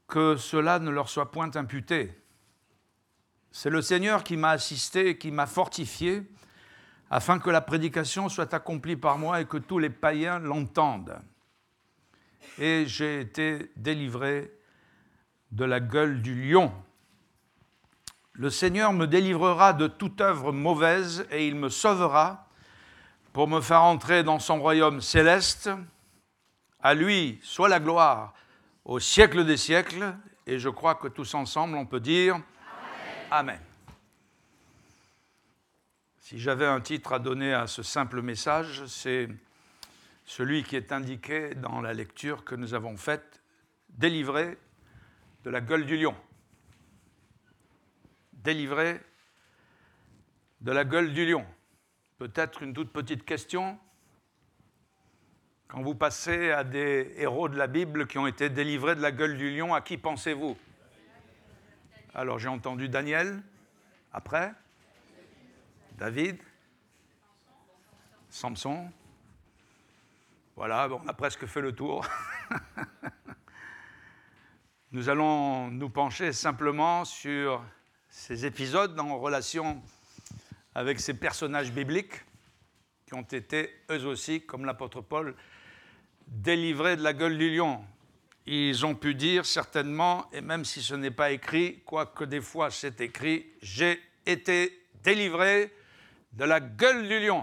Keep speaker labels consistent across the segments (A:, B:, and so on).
A: que cela ne leur soit point imputé. C'est le Seigneur qui m'a assisté et qui m'a fortifié, afin que la prédication soit accomplie par moi et que tous les païens l'entendent. Et j'ai été délivré de la gueule du lion. Le Seigneur me délivrera de toute œuvre mauvaise et il me sauvera pour me faire entrer dans son royaume céleste. À lui soit la gloire au siècle des siècles. Et je crois que tous ensemble, on peut dire Amen. Amen. Si j'avais un titre à donner à ce simple message, c'est celui qui est indiqué dans la lecture que nous avons faite, délivré de la gueule du lion. Délivré de la gueule du lion. Peut-être une toute petite question. Quand vous passez à des héros de la Bible qui ont été délivrés de la gueule du lion, à qui pensez-vous? Alors j'ai entendu Daniel, après David, Samson. Voilà, on a presque fait le tour. Nous allons nous pencher simplement sur ces épisodes en relation avec ces personnages bibliques qui ont été, eux aussi, comme l'apôtre Paul, délivrés de la gueule du lion. Ils ont pu dire certainement, et même si ce n'est pas écrit, quoique des fois c'est écrit, « J'ai été délivré de la gueule du lion ».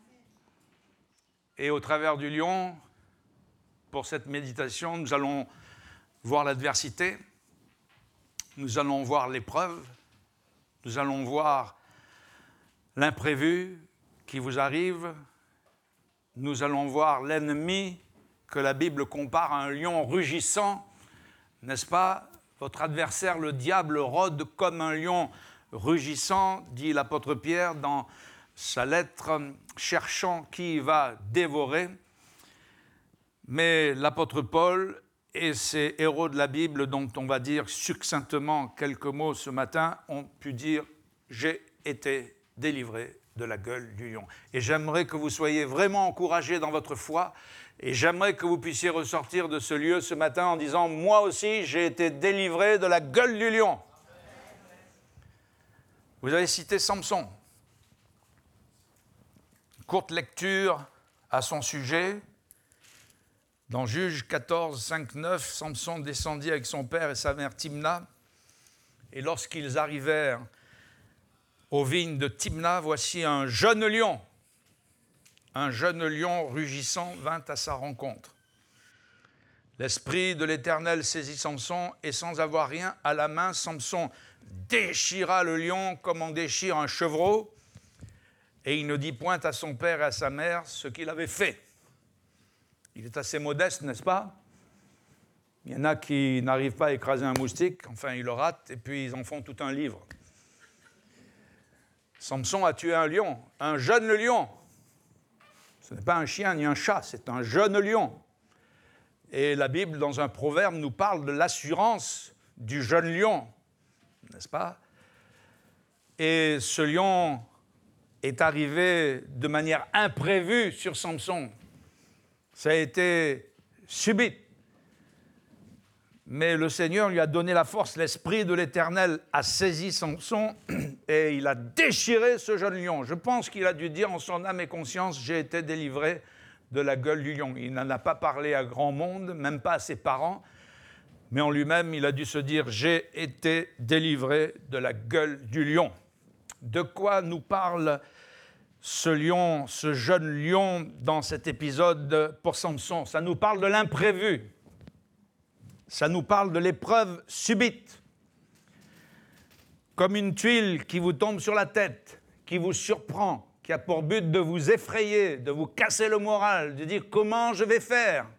A: Et au travers du lion, pour cette méditation, nous allons voir l'adversité, nous allons voir l'épreuve, nous allons voir l'imprévu qui vous arrive, nous allons voir l'ennemi que la Bible compare à un lion rugissant, n'est-ce pas? Votre adversaire, le diable, rôde comme un lion rugissant, dit l'apôtre Pierre dans sa lettre, cherchant qui va dévorer. Mais l'apôtre Paul et ces héros de la Bible, dont on va dire succinctement quelques mots ce matin, ont pu dire « J'ai été délivré de la gueule du lion ». Et j'aimerais que vous soyez vraiment encouragés dans votre foi, et j'aimerais que vous puissiez ressortir de ce lieu ce matin en disant « Moi aussi, j'ai été délivré de la gueule du lion ». Vous avez cité Samson. Courte lecture à son sujet. Dans Juges 14, 5, 9, Samson descendit avec son père et sa mère Timna. Et lorsqu'ils arrivèrent aux vignes de Timna, voici un jeune lion rugissant vint à sa rencontre. L'esprit de l'Éternel saisit Samson et sans avoir rien à la main, Samson déchira le lion comme on déchire un chevreau. Et il ne dit point à son père et à sa mère ce qu'il avait fait. Il est assez modeste, n'est-ce pas? Il y en a qui n'arrivent pas à écraser un moustique, enfin ils le ratent, et puis ils en font tout un livre. Samson a tué un lion, un jeune lion. Ce n'est pas un chien ni un chat, c'est un jeune lion. Et la Bible, dans un proverbe, nous parle de l'assurance du jeune lion, n'est-ce pas? Et ce lion est arrivé de manière imprévue sur Samson. Ça a été subit. Mais le Seigneur lui a donné la force, l'Esprit de l'Éternel a saisi Samson et il a déchiré ce jeune lion. Je pense qu'il a dû dire en son âme et conscience, j'ai été délivré de la gueule du lion. Il n'en a pas parlé à grand monde, même pas à ses parents, mais en lui-même, il a dû se dire, j'ai été délivré de la gueule du lion. De quoi nous parle ce lion, ce jeune lion dans cet épisode pour Samson? Ça nous parle de l'imprévu. Ça nous parle de l'épreuve subite. Comme une tuile qui vous tombe sur la tête, qui vous surprend, qui a pour but de vous effrayer, de vous casser le moral, de dire comment je vais faire.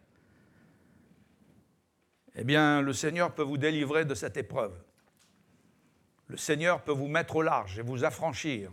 A: Eh bien, le Seigneur peut vous délivrer de cette épreuve. Le Seigneur peut vous mettre au large et vous affranchir.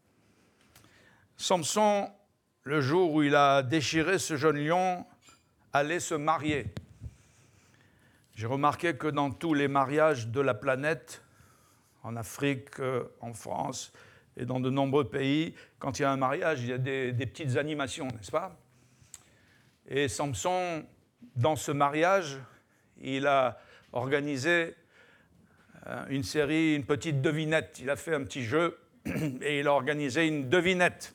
A: Samson, le jour où il a déchiré ce jeune lion, allait se marier. J'ai remarqué que dans tous les mariages de la planète, en Afrique, en France et dans de nombreux pays, quand il y a un mariage, il y a des petites animations, n'est-ce pas? Et Samson, dans ce mariage, il a organisé une série, une petite devinette. Il a fait un petit jeu et il a organisé une devinette.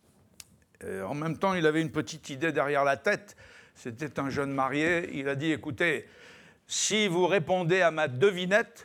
A: En même temps, il avait une petite idée derrière la tête. C'était un jeune marié. Il a dit, écoutez, si vous répondez à ma devinette,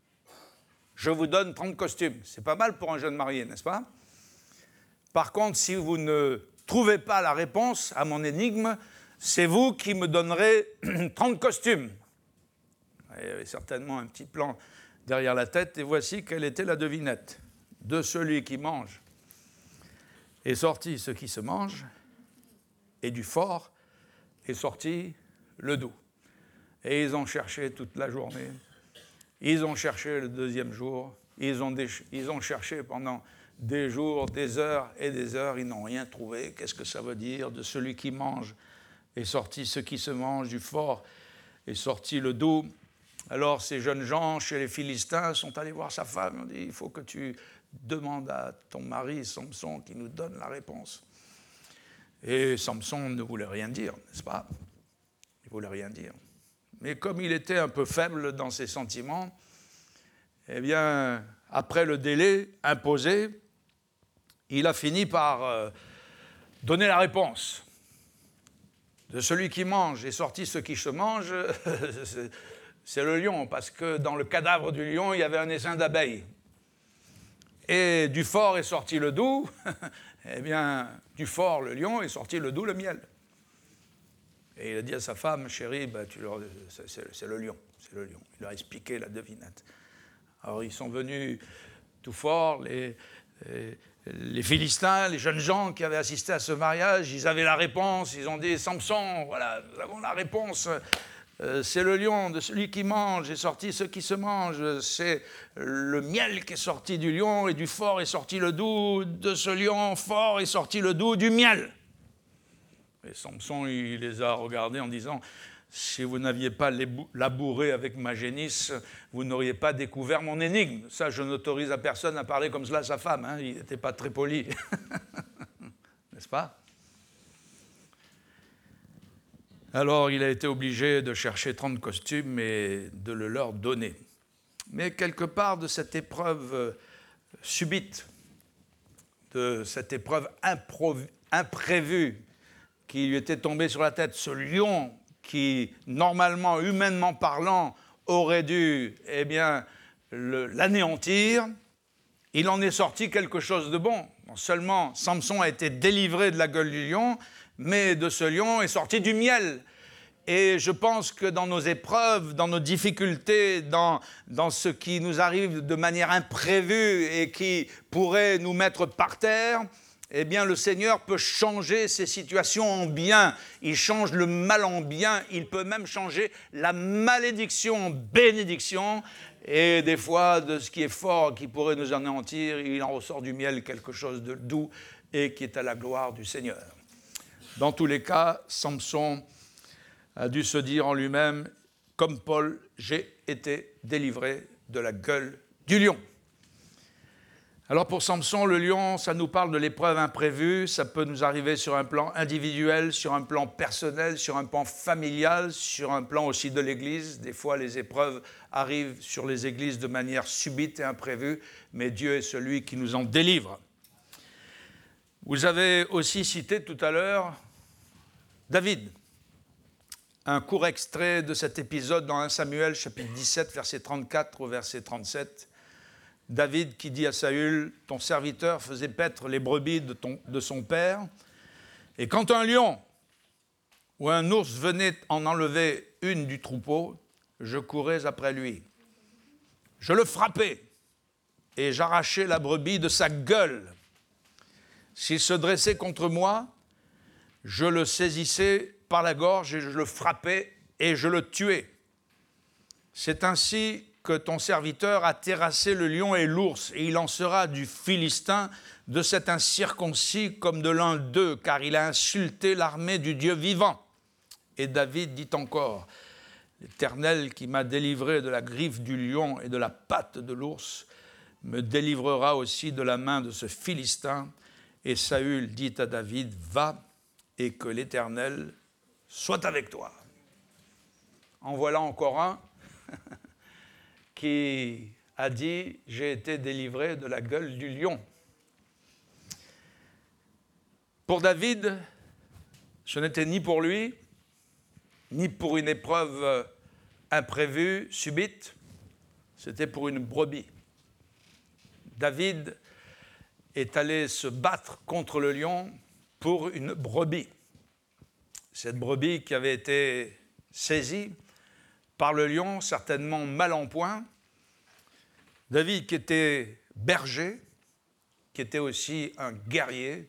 A: je vous donne 30 costumes. C'est pas mal pour un jeune marié, n'est-ce pas? Par contre, si vous ne trouvez pas la réponse à mon énigme, c'est vous qui me donnerez 30 costumes. Il y avait certainement un petit plan derrière la tête, et voici quelle était la devinette. De celui qui mange est sorti ce qui se mange, et du fort est sorti le doux. Et ils ont cherché toute la journée, ils ont cherché le deuxième jour, ils ont cherché pendant des jours, des heures et des heures, ils n'ont rien trouvé. Qu'est-ce que ça veut dire? De celui qui mange est sorti ce qui se mange, du fort est sorti le doux. Alors ces jeunes gens chez les Philistins sont allés voir sa femme, ils ont dit, il faut que tu demandes à ton mari Samson qui nous donne la réponse. Et Samson ne voulait rien dire, n'est-ce pas? Il ne voulait rien dire. Mais comme il était un peu faible dans ses sentiments, eh bien, après le délai imposé, il a fini par donner la réponse. De celui qui mange est sorti ce qui se mange, c'est le lion, parce que dans le cadavre du lion, il y avait un essaim d'abeilles. Et du fort est sorti le doux, eh bien, du fort, le lion, est sorti le doux, le miel. Et il a dit à sa femme, chérie, c'est le lion, c'est le lion. Il leur a expliqué la devinette. Alors ils sont venus tout fort, les Philistins, les jeunes gens qui avaient assisté à ce mariage, ils avaient la réponse, ils ont dit, Samson, voilà, nous avons la réponse. C'est le lion, de celui qui mange est sorti ce qui se mange, c'est le miel qui est sorti du lion et du fort est sorti le doux, de ce lion fort est sorti le doux du miel. Et Samson, il les a regardés en disant, si vous n'aviez pas labouré avec ma génisse, vous n'auriez pas découvert mon énigme. Ça, je n'autorise à personne à parler comme cela à sa femme, hein. Il n'était pas très poli. N'est-ce pas? Alors, il a été obligé de chercher 30 costumes et de le leur donner. Mais quelque part de cette épreuve subite, de cette épreuve imprévue qui lui était tombée sur la tête, ce lion qui, normalement, humainement parlant, aurait dû, eh bien, l'anéantir, il en est sorti quelque chose de bon. Non seulement Samson a été délivré de la gueule du lion, mais de ce lion est sorti du miel. Et je pense que dans nos épreuves, dans nos difficultés, dans ce qui nous arrive de manière imprévue et qui pourrait nous mettre par terre, eh bien le Seigneur peut changer ces situations en bien. Il change le mal en bien, il peut même changer la malédiction en bénédiction. Et des fois, de ce qui est fort, qui pourrait nous anéantir, il en ressort du miel quelque chose de doux et qui est à la gloire du Seigneur. Dans tous les cas, Samson a dû se dire en lui-même, comme Paul, j'ai été délivré de la gueule du lion. Alors pour Samson, le lion, ça nous parle de l'épreuve imprévue, ça peut nous arriver sur un plan individuel, sur un plan personnel, sur un plan familial, sur un plan aussi de l'Église. Des fois, les épreuves arrivent sur les églises de manière subite et imprévue, mais Dieu est celui qui nous en délivre. Vous avez aussi cité tout à l'heure David. Un court extrait de cet épisode dans 1 Samuel, chapitre 17, verset 34 au verset 37. David qui dit à Saül, « Ton serviteur faisait paître les brebis de son père, et quand un lion ou un ours venait en enlever une du troupeau, je courais après lui. Je le frappais et j'arrachais la brebis de sa gueule. S'il se dressait contre moi, je le saisissais par la gorge et je le frappais et je le tuais. C'est ainsi que ton serviteur a terrassé le lion et l'ours, et il en sera du Philistin, de cet incirconcis comme de l'un d'eux, car il a insulté l'armée du Dieu vivant. » Et David dit encore, « L'Éternel qui m'a délivré de la griffe du lion et de la patte de l'ours, me délivrera aussi de la main de ce Philistin. » Et Saül dit à David, « Va, et que l'Éternel soit avec toi. » En voilà encore un qui a dit « J'ai été délivré de la gueule du lion ». Pour David, ce n'était ni pour lui, ni pour une épreuve imprévue, subite, c'était pour une brebis. David est allé se battre contre le lion pour une brebis. Cette brebis qui avait été saisie par le lion, certainement mal en point. David, qui était berger, qui était aussi un guerrier,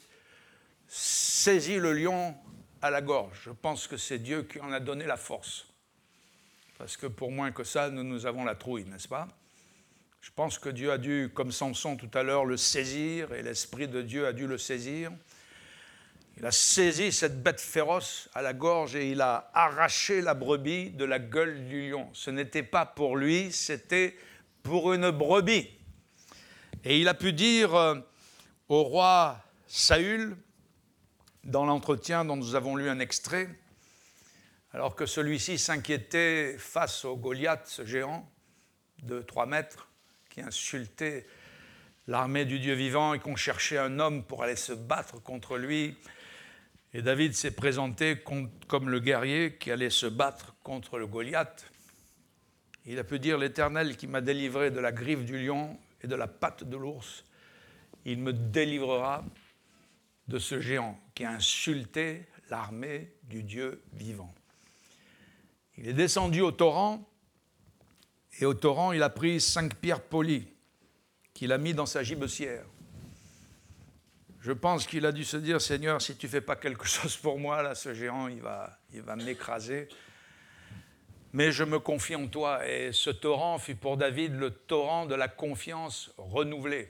A: saisit le lion à la gorge. Je pense que c'est Dieu qui en a donné la force. Parce que pour moins que ça, nous avons la trouille, n'est-ce pas? Je pense que Dieu a dû, comme Samson tout à l'heure, le saisir, et l'Esprit de Dieu a dû le saisir. Il a saisi cette bête féroce à la gorge et il a arraché la brebis de la gueule du lion. Ce n'était pas pour lui, c'était pour une brebis. Et il a pu dire au roi Saül, dans l'entretien dont nous avons lu un extrait, alors que celui-ci s'inquiétait face au Goliath, ce géant de 3 mètres, qui insultait l'armée du Dieu vivant et qu'on cherchait un homme pour aller se battre contre lui. Et David s'est présenté comme le guerrier qui allait se battre contre le Goliath. Il a pu dire « L'Éternel qui m'a délivré de la griffe du lion et de la patte de l'ours, il me délivrera de ce géant qui a insulté l'armée du Dieu vivant. » Il est descendu au torrent, et au torrent, il a pris 5 pierres polies qu'il a mis dans sa gibecière. Je pense qu'il a dû se dire, Seigneur, si tu ne fais pas quelque chose pour moi, là, ce géant, il va m'écraser. Mais je me confie en toi. Et ce torrent fut pour David le torrent de la confiance renouvelée.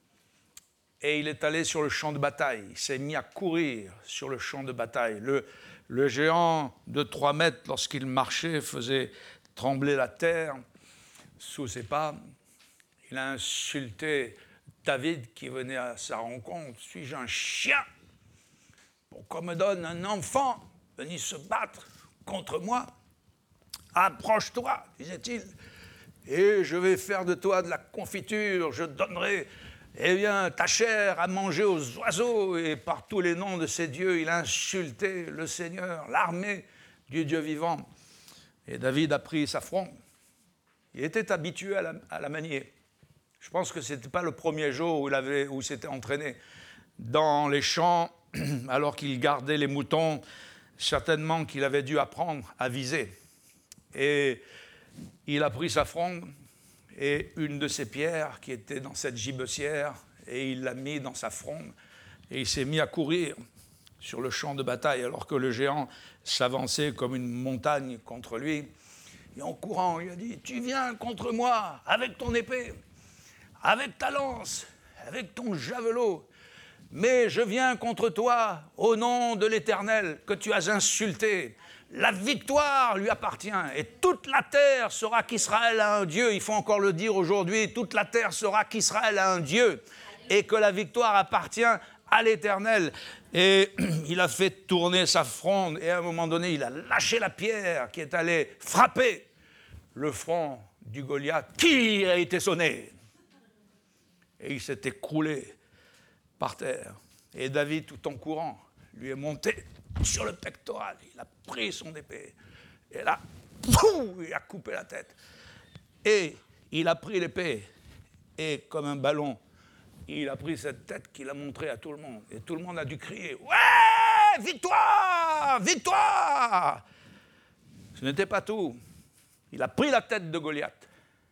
A: Et il est allé sur le champ de bataille. Il s'est mis à courir sur le champ de bataille. Le géant de 3 mètres, lorsqu'il marchait, faisait trembler la terre sous ses pas. Il a insulté David qui venait à sa rencontre. « Suis-je un chien pour qu'on me donne un enfant venir se battre contre moi? Approche-toi, disait-il, et je vais faire de toi de la confiture. Je donnerai ta chair à manger aux oiseaux. » Et par tous les noms de ces dieux, il a insulté le Seigneur, l'armée du Dieu vivant. Et David a pris sa fronde. Il était habitué à la manier. Je pense que ce n'était pas le premier jour où il s'était entraîné. Dans les champs, alors qu'il gardait les moutons, certainement qu'il avait dû apprendre à viser. Et il a pris sa fronde et une de ces pierres qui était dans cette gibecière, et il l'a mis dans sa fronde, et il s'est mis à courir sur le champ de bataille, alors que le géant s'avançait comme une montagne contre lui. Et en courant, il a dit « Tu viens contre moi avec ton épée, avec ta lance, avec ton javelot, mais je viens contre toi au nom de l'Éternel que tu as insulté. La victoire lui appartient et toute la terre saura qu'Israël a un Dieu. » Il faut encore le dire aujourd'hui, toute la terre saura qu'Israël a un Dieu et que la victoire appartient à l'Éternel. Et il a fait tourner sa fronde et à un moment donné, il a lâché la pierre qui est allée frapper le front du Goliath qui a été sonné. Et il s'est écroulé par terre. Et David, tout en courant, lui est monté sur le pectoral. Il a pris son épée. Et là, il a coupé la tête. Et il a pris l'épée. Et comme un ballon, il a pris cette tête qu'il a montrée à tout le monde. Et tout le monde a dû crier « Ouais, victoire, victoire !» Ce n'était pas tout. Il a pris la tête de Goliath.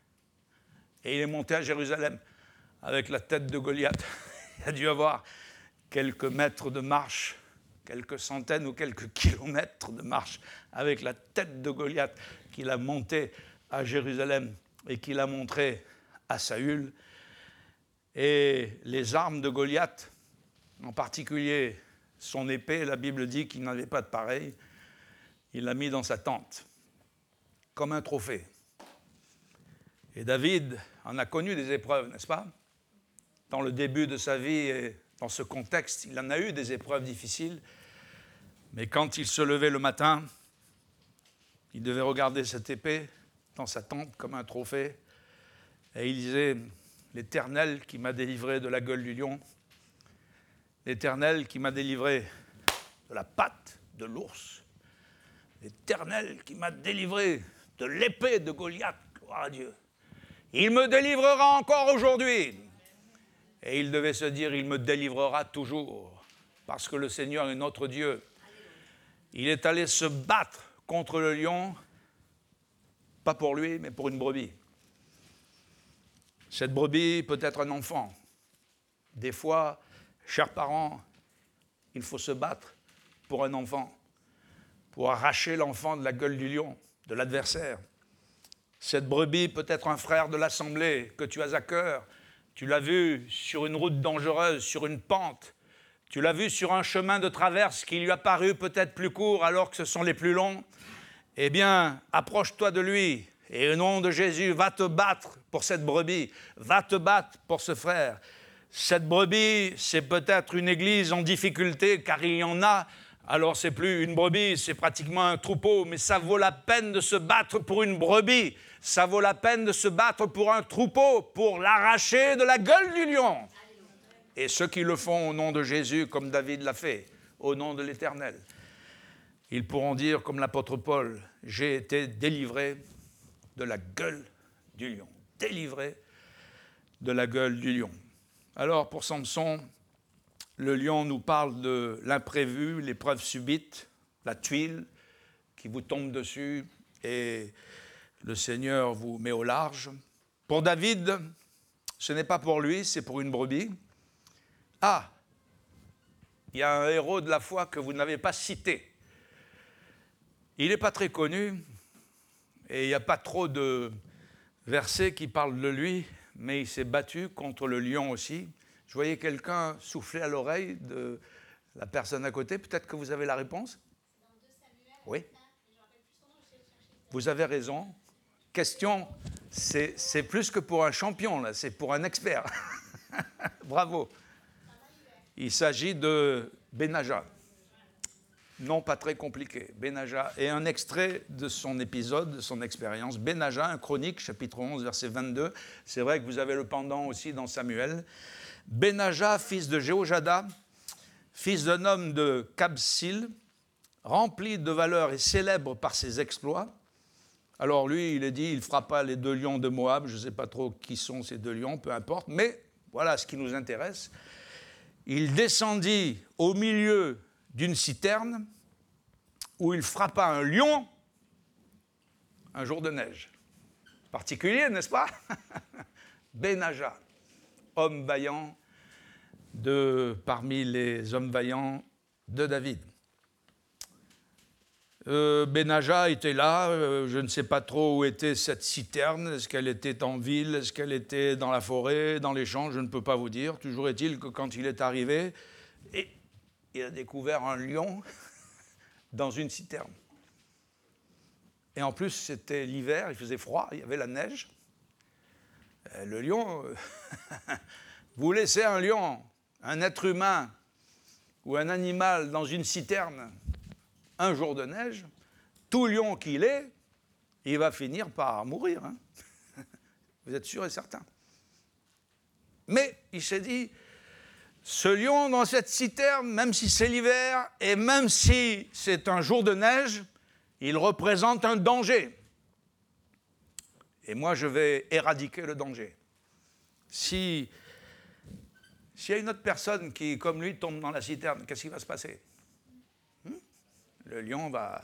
A: Et il est monté à Jérusalem avec la tête de Goliath. Il a dû avoir quelques mètres de marche, quelques centaines ou quelques kilomètres de marche avec la tête de Goliath qu'il a montée à Jérusalem et qu'il a montrée à Saül. Et les armes de Goliath, en particulier son épée, la Bible dit qu'il n'avait pas de pareil, il l'a mis dans sa tente, comme un trophée. Et David en a connu des épreuves, n'est-ce pas? Dans le début de sa vie et dans ce contexte, il en a eu des épreuves difficiles. Mais quand il se levait le matin, il devait regarder cette épée dans sa tente comme un trophée. Et il disait, l'Éternel qui m'a délivré de la gueule du lion, l'Éternel qui m'a délivré de la patte de l'ours, l'Éternel qui m'a délivré de l'épée de Goliath, gloire à Dieu. Il me délivrera encore aujourd'hui. Et il devait se dire, il me délivrera toujours, parce que le Seigneur est notre Dieu. Il est allé se battre contre le lion, pas pour lui, mais pour une brebis. Cette brebis peut être un enfant. Des fois, chers parents, il faut se battre pour un enfant, pour arracher l'enfant de la gueule du lion, de l'adversaire. Cette brebis peut être un frère de l'assemblée que tu as à cœur. Tu l'as vu sur une route dangereuse, sur une pente. Tu l'as vu sur un chemin de traverse qui lui a paru peut-être plus court alors que ce sont les plus longs. Eh bien, approche-toi de lui et au nom de Jésus, va te battre pour cette brebis. Va te battre pour ce frère. Cette brebis, c'est peut-être une église en difficulté car il y en a. Alors, c'est plus une brebis, c'est pratiquement un troupeau, mais ça vaut la peine de se battre pour une brebis. Ça vaut la peine de se battre pour un troupeau, pour l'arracher de la gueule du lion. Et ceux qui le font au nom de Jésus, comme David l'a fait, au nom de l'Éternel, ils pourront dire, comme l'apôtre Paul, « J'ai été délivré de la gueule du lion. » Délivré de la gueule du lion. Alors, pour Samson, le lion nous parle de l'imprévu, l'épreuve subite, la tuile qui vous tombe dessus et le Seigneur vous met au large. Pour David, ce n'est pas pour lui, c'est pour une brebis. Ah, il y a un héros de la foi que vous n'avez pas cité. Il n'est pas très connu et il n'y a pas trop de versets qui parlent de lui, mais il s'est battu contre le lion aussi. Je voyais quelqu'un souffler à l'oreille de la personne à côté. Peut-être que vous avez la réponse. Dans 2 Samuel, oui. Vous avez raison. Question, c'est plus que pour un champion, là, c'est pour un expert. Bravo. Il s'agit de Benaja. Non, pas très compliqué. Benaja. Et un extrait de son épisode, de son expérience. Benaja, un chronique, chapitre 11, verset 22. C'est vrai que vous avez le pendant aussi dans Samuel. Benaja, fils de Jéhojada, fils d'un homme de Kabsil, rempli de valeur et célèbre par ses exploits. Alors lui, il est dit, il frappa les 2 lions de Moab, je ne sais pas trop qui sont ces 2 lions, peu importe, mais voilà ce qui nous intéresse. Il descendit au milieu d'une citerne où il frappa un lion un jour de neige. Particulier, n'est-ce pas? Benaja, homme vaillant parmi les hommes vaillants de David. Benaja était là, je ne sais pas trop où était cette citerne, est-ce qu'elle était en ville, est-ce qu'elle était dans la forêt, dans les champs, je ne peux pas vous dire. Toujours est-il que quand il est arrivé, il a découvert un lion dans une citerne. Et en plus, c'était l'hiver, il faisait froid, il y avait la neige. Le lion, vous laissez un lion, un être humain ou un animal dans une citerne un jour de neige, tout lion qu'il est, il va finir par mourir. Hein. Vous êtes sûr et certain. Mais il s'est dit, ce lion dans cette citerne, même si c'est l'hiver et même si c'est un jour de neige, il représente un danger. Et moi, je vais éradiquer le danger. S'il y a une autre personne qui, comme lui, tombe dans la citerne, qu'est-ce qui va se passer? Le lion va...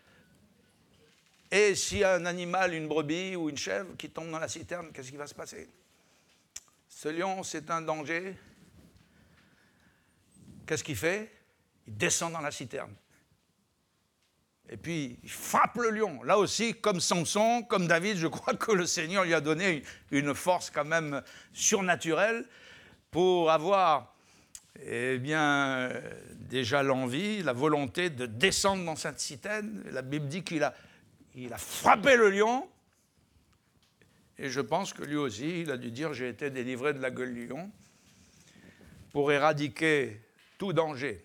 A: Et s'il y a un animal, une brebis ou une chèvre qui tombe dans la citerne, qu'est-ce qui va se passer? Ce lion, c'est un danger. Qu'est-ce qu'il fait? Il descend dans la citerne. Et puis, il frappe le lion. Là aussi, comme Samson, comme David, je crois que le Seigneur lui a donné une force quand même surnaturelle pour avoir... Eh bien, déjà l'envie, la volonté de descendre dans cette citerne. La Bible dit qu'il a frappé le lion. Et je pense que lui aussi, il a dû dire « J'ai été délivré de la gueule du lion » pour éradiquer tout danger.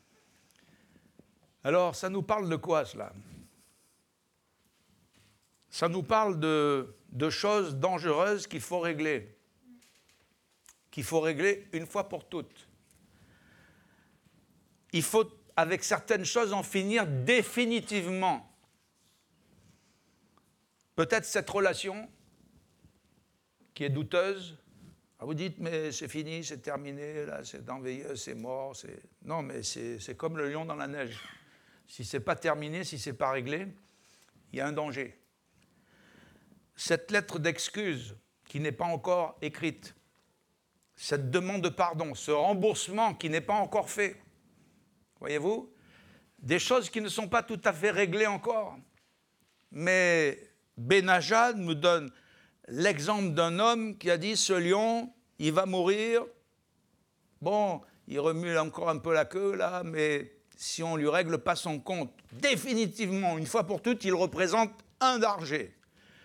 A: Alors, ça nous parle de quoi, cela? ça nous parle de choses dangereuses qu'il faut régler une fois pour toutes. Il faut, avec certaines choses, en finir définitivement. Peut-être cette relation qui est douteuse. Vous dites, mais c'est fini, c'est terminé, là, c'est enveilleux, c'est mort. Non, mais c'est comme le lion dans la neige. Si ce n'est pas terminé, si ce n'est pas réglé, il y a un danger. Cette lettre d'excuse qui n'est pas encore écrite, cette demande de pardon, ce remboursement qui n'est pas encore fait, voyez-vous, des choses qui ne sont pas tout à fait réglées encore. Mais Benaja nous donne l'exemple d'un homme qui a dit, ce lion, il va mourir. Bon, il remue encore un peu la queue, là, mais si on ne lui règle pas son compte, définitivement, une fois pour toutes, il représente un danger.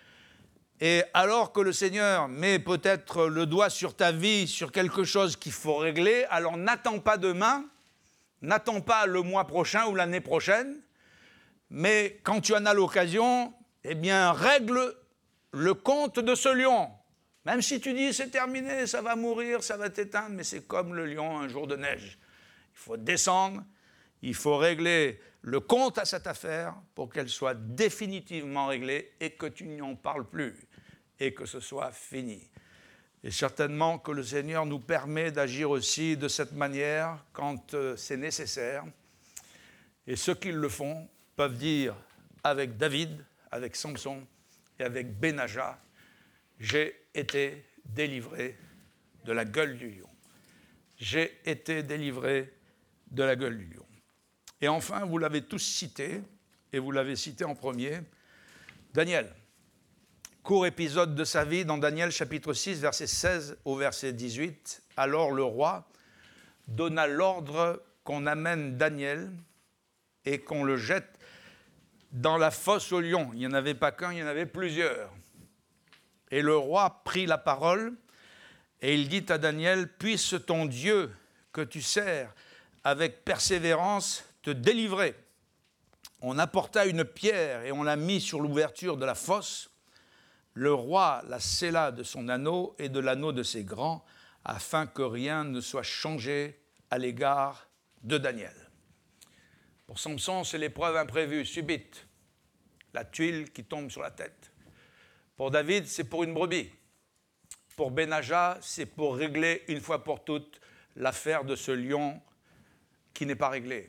A: Et alors que le Seigneur met peut-être le doigt sur ta vie, sur quelque chose qu'il faut régler, alors n'attends pas demain, n'attends pas le mois prochain ou l'année prochaine, mais quand tu en as l'occasion, eh bien, règle le compte de ce lion. Même si tu dis, c'est terminé, ça va mourir, ça va t'éteindre, mais c'est comme le lion un jour de neige. Il faut descendre, il faut régler le compte à cette affaire pour qu'elle soit définitivement réglée et que tu n'y en parles plus et que ce soit fini. Et certainement que le Seigneur nous permet d'agir aussi de cette manière quand c'est nécessaire. Et ceux qui le font peuvent dire avec David, avec Samson et avec Benaja, j'ai été délivré de la gueule du lion. J'ai été délivré de la gueule du lion. Et enfin, vous l'avez tous cité, et vous l'avez cité en premier, Daniel. Court épisode de sa vie dans Daniel chapitre 6, verset 16 au verset 18. Alors le roi donna l'ordre qu'on amène Daniel et qu'on le jette dans la fosse aux lions. Il n'y en avait pas qu'un, il y en avait plusieurs. Et le roi prit la parole et il dit à Daniel, « Puisse ton Dieu que tu sers avec persévérance te délivrer. » On apporta une pierre et on la mit sur l'ouverture de la fosse. Le roi la scella de son anneau et de l'anneau de ses grands, afin que rien ne soit changé à l'égard de Daniel. Pour Samson, c'est l'épreuve imprévue, subite, la tuile qui tombe sur la tête. Pour David, c'est pour une brebis. Pour Benaja, c'est pour régler une fois pour toutes l'affaire de ce lion qui n'est pas réglé.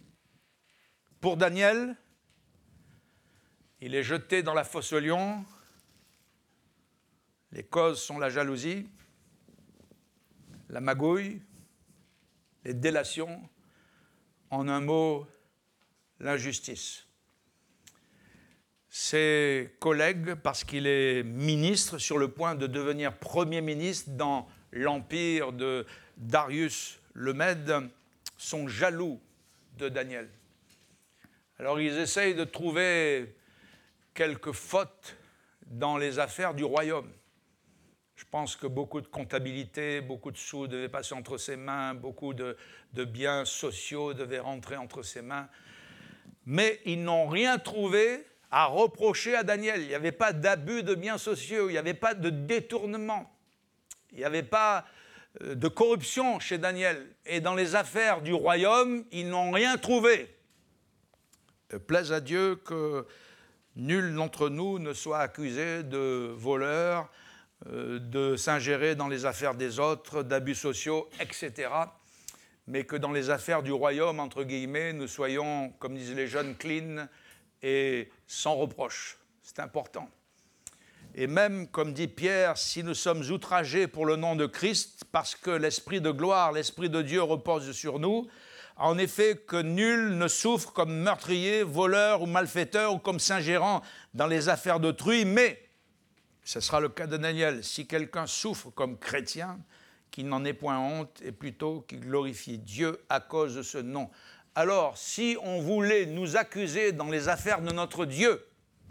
A: Pour Daniel, il est jeté dans la fosse aux lions. Les causes sont la jalousie, la magouille, les délations, en un mot, l'injustice. Ses collègues, parce qu'il est ministre, sur le point de devenir Premier ministre dans l'empire de Darius le Mède, sont jaloux de Daniel. Alors ils essayent de trouver quelques fautes dans les affaires du royaume. Je pense que beaucoup de comptabilité, beaucoup de sous devaient passer entre ses mains, beaucoup de biens sociaux devaient rentrer entre ses mains. Mais ils n'ont rien trouvé à reprocher à Daniel. Il n'y avait pas d'abus de biens sociaux, il n'y avait pas de détournement, il n'y avait pas de corruption chez Daniel. Et dans les affaires du royaume, ils n'ont rien trouvé. Plaise à Dieu que nul d'entre nous ne soit accusé de voleur, de s'ingérer dans les affaires des autres, d'abus sociaux, etc. Mais que dans les affaires du royaume, entre guillemets, nous soyons, comme disent les jeunes, clean et sans reproche. C'est important. Et même, comme dit Pierre, si nous sommes outragés pour le nom de Christ, parce que l'Esprit de gloire, l'Esprit de Dieu repose sur nous, en effet que nul ne souffre comme meurtrier, voleur ou malfaiteur ou comme s'ingérant dans les affaires d'autrui, mais ce sera le cas de Daniel. Si quelqu'un souffre comme chrétien, qu'il n'en ait point honte, et plutôt qu'il glorifie Dieu à cause de ce nom. Alors, si on voulait nous accuser dans les affaires de notre Dieu,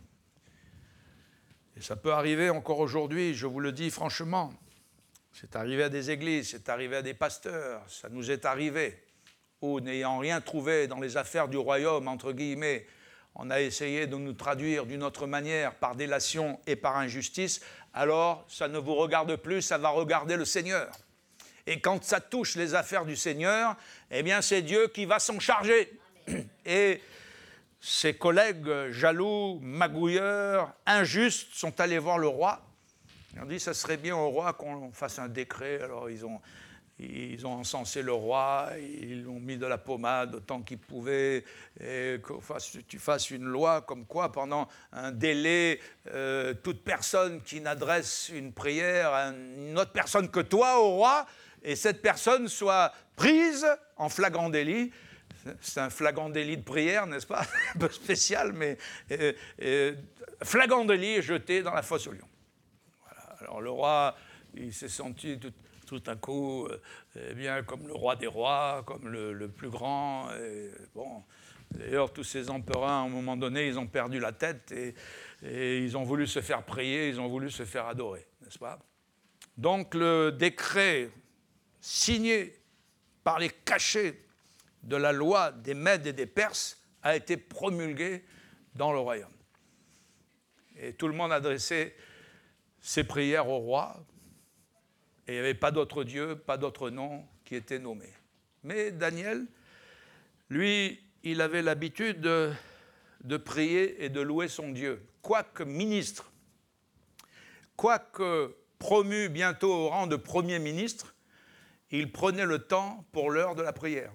A: et ça peut arriver encore aujourd'hui, je vous le dis franchement, c'est arrivé à des églises, c'est arrivé à des pasteurs, ça nous est arrivé, où n'ayant rien trouvé dans les affaires du royaume, entre guillemets, on a essayé de nous traduire d'une autre manière, par délation et par injustice, alors ça ne vous regarde plus, ça va regarder le Seigneur. Et quand ça touche les affaires du Seigneur, eh bien c'est Dieu qui va s'en charger. Et ses collègues jaloux, magouilleurs, injustes sont allés voir le roi. Ils ont dit, ça serait bien au roi qu'on fasse un décret. Alors ils ont encensé le roi, ils ont mis de la pommade autant qu'ils pouvaient, et que tu fasses une loi comme quoi pendant un délai, toute personne qui n'adresse une prière à une autre personne que toi au roi, et cette personne soit prise en flagrant délit. C'est un flagrant délit de prière, n'est-ce pas? Un peu spécial, mais flagrant délit est jeté dans la fosse aux lions. Voilà. Alors le roi, il s'est senti tout à coup, eh bien, comme le roi des rois, comme le plus grand. Et, bon, d'ailleurs, tous ces empereurs, à un moment donné, ils ont perdu la tête et ils ont voulu se faire prier, ils ont voulu se faire adorer, n'est-ce pas? Donc le décret signé par les cachets de la loi des Mèdes et des Perses a été promulgué dans le royaume. Et tout le monde adressait ses prières au roi, et il n'y avait pas d'autre Dieu, pas d'autre nom qui était nommé. Mais Daniel, lui, il avait l'habitude de prier et de louer son Dieu. Quoique ministre, quoique promu bientôt au rang de Premier ministre, il prenait le temps pour l'heure de la prière.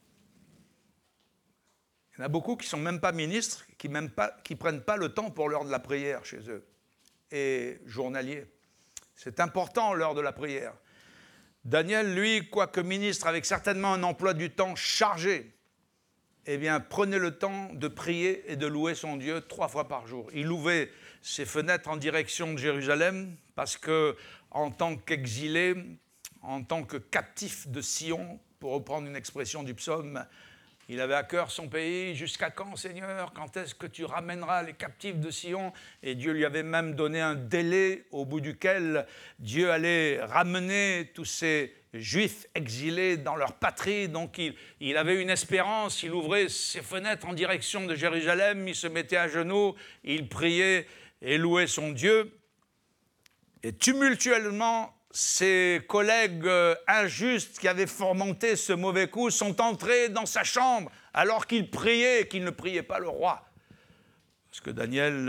A: Il y en a beaucoup qui ne sont même pas ministres, qui ne prennent pas le temps pour l'heure de la prière chez eux, et journaliers. C'est important l'heure de la prière. Daniel, lui, quoique ministre, avec certainement un emploi du temps chargé, eh bien, prenait le temps de prier et de louer son Dieu 3 fois par jour. Il ouvrait ses fenêtres en direction de Jérusalem parce que, en tant qu'exilé, en tant que captif de Sion, pour reprendre une expression du psaume, il avait à cœur son pays. Jusqu'à quand, Seigneur? Quand est-ce que tu ramèneras les captifs de Sion? Et Dieu lui avait même donné un délai au bout duquel Dieu allait ramener tous ces Juifs exilés dans leur patrie. Donc il avait une espérance, il ouvrait ses fenêtres en direction de Jérusalem, il se mettait à genoux, il priait et louait son Dieu. Et tumultuellement, ses collègues injustes qui avaient fomenté ce mauvais coup sont entrés dans sa chambre alors qu'il priait et qu'il ne priait pas le roi. Parce que Daniel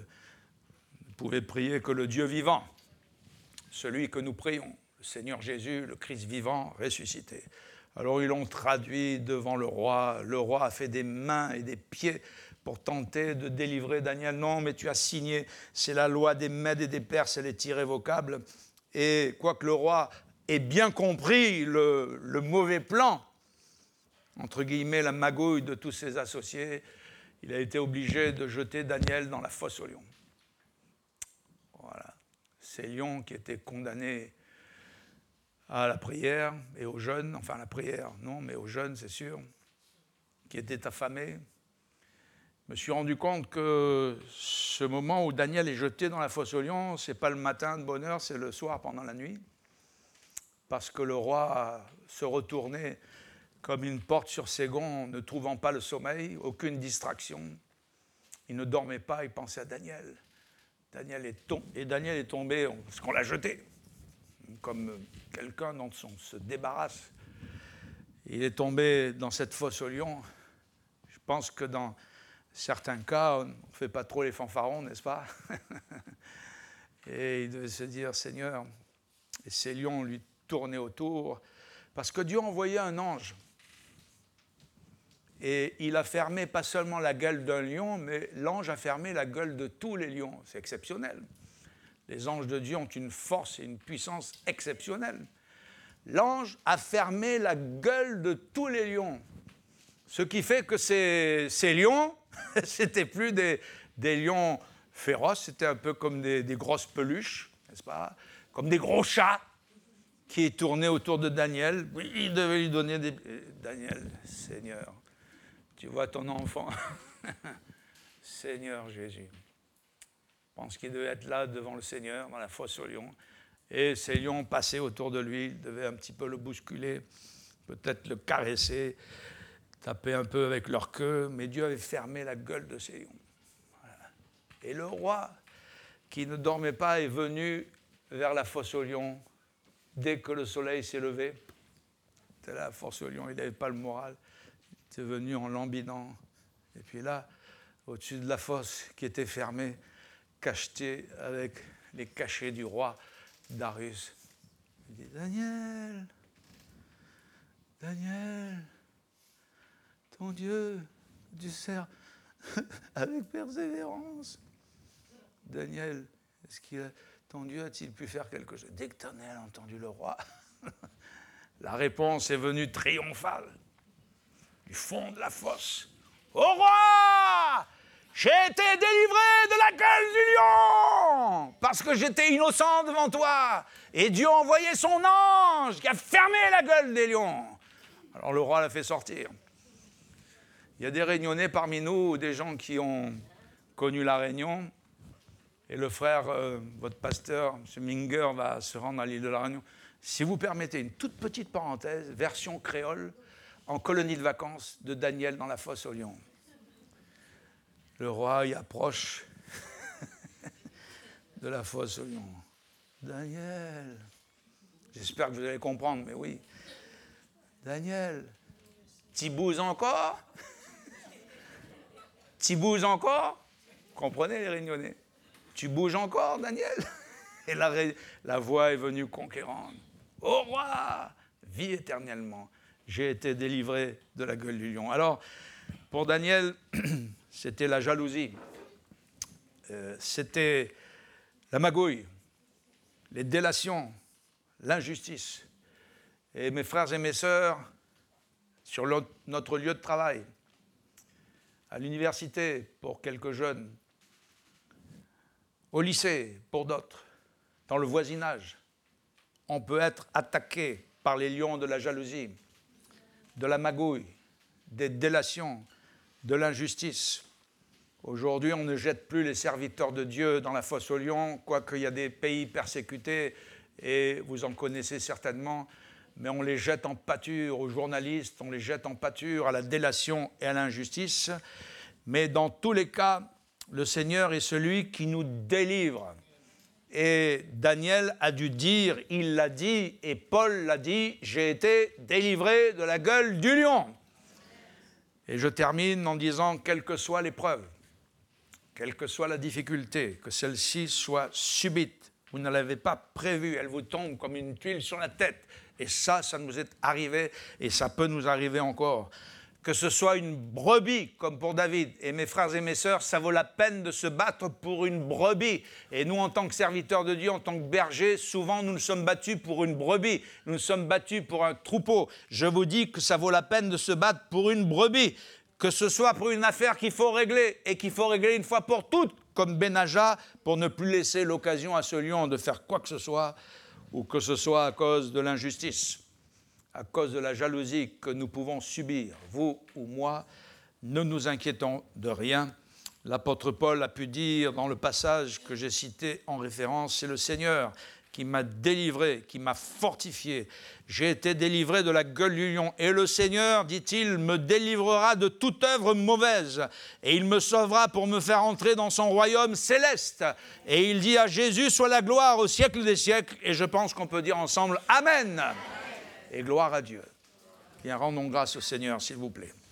A: ne pouvait prier que le Dieu vivant, celui que nous prions, le Seigneur Jésus, le Christ vivant, ressuscité. Alors ils l'ont traduit devant le roi a fait des mains et des pieds pour tenter de délivrer Daniel. Non, mais tu as signé, c'est la loi des Mèdes et des Perses, elle est irrévocable. Et quoique le roi ait bien compris le mauvais plan, entre guillemets la magouille de tous ses associés, il a été obligé de jeter Daniel dans la fosse aux lions. Voilà. Ces lions qui étaient condamnés à la prière et au jeûne, enfin à la prière, non, mais au jeûne, c'est sûr, qui étaient affamés. Je me suis rendu compte que ce moment où Daniel est jeté dans la fosse aux lions, ce n'est pas le matin de bonne heure, c'est le soir pendant la nuit, parce que le roi se retournait comme une porte sur ses gonds, ne trouvant pas le sommeil, aucune distraction. Il ne dormait pas, il pensait à Daniel. Daniel est tombé, parce qu'on l'a jeté, comme quelqu'un dont on se débarrasse. Il est tombé dans cette fosse aux lions. Je pense que dans certains cas, on ne fait pas trop les fanfarons, n'est-ce pas? Et il devait se dire, Seigneur, et ces lions lui tournaient autour, parce que Dieu envoyait un ange. Et il a fermé pas seulement la gueule d'un lion, mais l'ange a fermé la gueule de tous les lions. C'est exceptionnel. Les anges de Dieu ont une force et une puissance exceptionnelles. L'ange a fermé la gueule de tous les lions. Ce qui fait que ces lions, c'était plus des lions féroces, c'était un peu comme des grosses peluches, n'est-ce pas? Comme des gros chats qui tournaient autour de Daniel. Oui, il devait lui donner des... Daniel, Seigneur, tu vois ton enfant. Seigneur Jésus. Je pense qu'il devait être là devant le Seigneur, dans la fosse aux lions. Et ces lions passaient autour de lui, ils devaient un petit peu le bousculer, peut-être le caresser, tapaient un peu avec leur queue, mais Dieu avait fermé la gueule de ces lions. Voilà. Et le roi, qui ne dormait pas, est venu vers la fosse aux lions dès que le soleil s'est levé. C'était la fosse aux lions, il n'avait pas le moral. Il était venu en lambinant. Et puis là, au-dessus de la fosse qui était fermée, cachetée avec les cachets du roi Darius, il dit: Daniel, Daniel, ton Dieu, tu sers avec persévérance. Daniel, ton Dieu a-t-il pu faire quelque chose? Dès que Daniel a entendu le roi, la réponse est venue triomphale du fond de la fosse. Au roi, j'ai été délivré de la gueule du lion parce que j'étais innocent devant toi. Et Dieu a envoyé son ange qui a fermé la gueule des lions. Alors le roi l'a fait sortir. Il y a des Réunionnais parmi nous, des gens qui ont connu la Réunion. Et le frère, votre pasteur, M. Minger, va se rendre à l'île de la Réunion. Si vous permettez une toute petite parenthèse, version créole, en colonie de vacances de Daniel dans la fosse aux lions. Le roi y approche de la fosse aux lions. Daniel, j'espère que vous allez comprendre, mais oui. Daniel, t'y bouges encore? T'y bouges encore? Comprenez les Réunionnais? Tu bouges encore, Daniel? Et la voix est venue conquérante. Ô roi, vis éternellement. J'ai été délivré de la gueule du lion. Alors, pour Daniel, c'était la jalousie. C'était la magouille, les délations, l'injustice. Et mes frères et mes sœurs, sur notre lieu de travail, à l'université pour quelques jeunes, au lycée pour d'autres, dans le voisinage, on peut être attaqué par les lions de la jalousie, de la magouille, des délations, de l'injustice. Aujourd'hui, on ne jette plus les serviteurs de Dieu dans la fosse aux lions, quoique il y a des pays persécutés, et vous en connaissez certainement, mais on les jette en pâture aux journalistes, on les jette en pâture à la délation et à l'injustice. Mais dans tous les cas, le Seigneur est celui qui nous délivre. Et Daniel a dû dire, il l'a dit, et Paul l'a dit, j'ai été délivré de la gueule du lion. Et je termine en disant, quelle que soit l'épreuve, quelle que soit la difficulté, que celle-ci soit subite, vous ne l'avez pas prévue, elle vous tombe comme une tuile sur la tête. Et ça nous est arrivé, et ça peut nous arriver encore. Que ce soit une brebis, comme pour David, et mes frères et mes sœurs, ça vaut la peine de se battre pour une brebis. Et nous, en tant que serviteurs de Dieu, en tant que bergers, souvent nous nous sommes battus pour une brebis, nous nous sommes battus pour un troupeau. Je vous dis que ça vaut la peine de se battre pour une brebis, que ce soit pour une affaire qu'il faut régler, et qu'il faut régler une fois pour toutes, comme Benaja, pour ne plus laisser l'occasion à ce lion de faire quoi que ce soit, ou que ce soit à cause de l'injustice, à cause de la jalousie que nous pouvons subir, vous ou moi, ne nous inquiétons de rien. L'apôtre Paul a pu dire dans le passage que j'ai cité en référence, c'est le Seigneur qui m'a délivré, qui m'a fortifié. J'ai été délivré de la gueule du lion. Et le Seigneur, dit-il, me délivrera de toute œuvre mauvaise. Et il me sauvera pour me faire entrer dans son royaume céleste. Et il dit à Jésus, soit la gloire au siècle des siècles. Et je pense qu'on peut dire ensemble, Amen. Et gloire à Dieu. Bien, rendons grâce au Seigneur, s'il vous plaît.